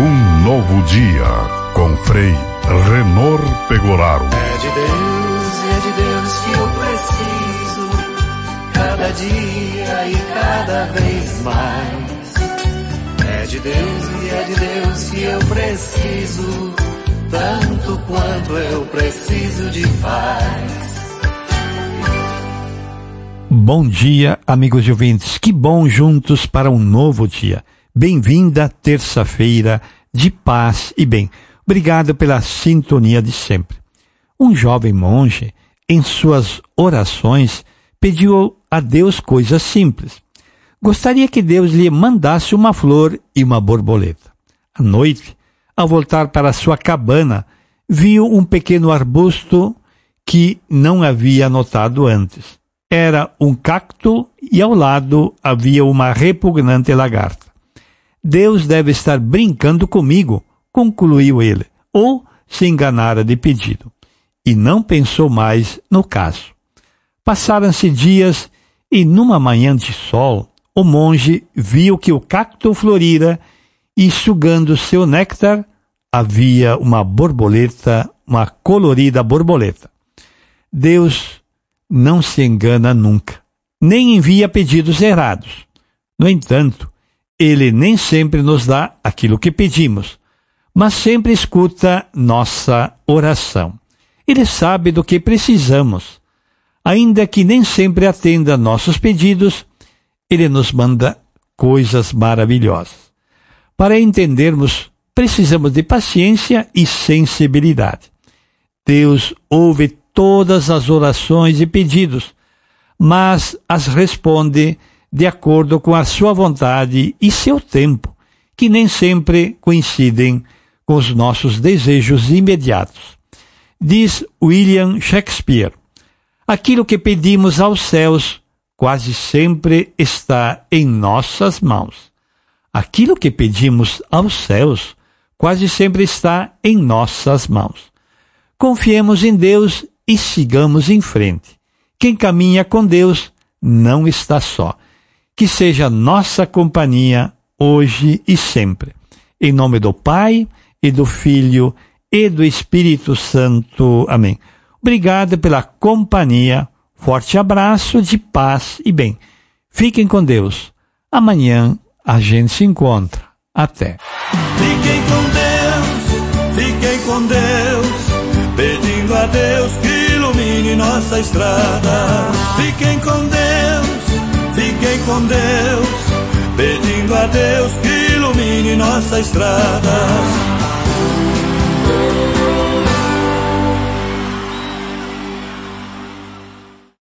Um novo dia com Frei Renor Pegoraro. É de Deus que eu preciso, cada dia e cada vez mais. É de Deus que eu preciso, tanto quanto eu preciso de paz. Bom dia, amigos e ouvintes. Que bom juntos para um novo dia. Bem-vinda terça-feira de paz e bem. Obrigado pela sintonia de sempre. Um jovem monge, em suas orações, pediu a Deus coisas simples. Gostaria que Deus lhe mandasse uma flor e uma borboleta. À noite, ao voltar para sua cabana, viu um pequeno arbusto que não havia notado antes. Era um cacto e ao lado havia uma repugnante lagarta. Deus deve estar brincando comigo, concluiu ele, ou se enganara de pedido. E não pensou mais no caso. Passaram-se dias e numa manhã de sol, o monge viu que o cacto florira e, sugando seu néctar, havia uma borboleta, uma colorida borboleta. Deus não se engana nunca, nem envia pedidos errados. No entanto, Ele nem sempre nos dá aquilo que pedimos, mas sempre escuta nossa oração. Ele sabe do que precisamos. Ainda que nem sempre atenda nossos pedidos, Ele nos manda coisas maravilhosas. Para entendermos, precisamos de paciência e sensibilidade. Deus ouve todas as orações e pedidos, mas as responde de acordo com a sua vontade e seu tempo, que nem sempre coincidem com os nossos desejos imediatos. Diz William Shakespeare: aquilo que pedimos aos céus quase sempre está em nossas mãos. Aquilo que pedimos aos céus quase sempre está em nossas mãos. Confiemos em Deus e sigamos em frente. Quem caminha com Deus não está só. Que seja nossa companhia hoje e sempre. Em nome do Pai, e do Filho, e do Espírito Santo. Amém. Obrigado pela companhia. Forte abraço de paz e bem. Fiquem com Deus. Amanhã a gente se encontra. Até. Fiquem com Deus, pedindo a Deus que ilumine nossa estrada. Fiquem com Deus, pedindo a Deus que ilumine nossa estrada.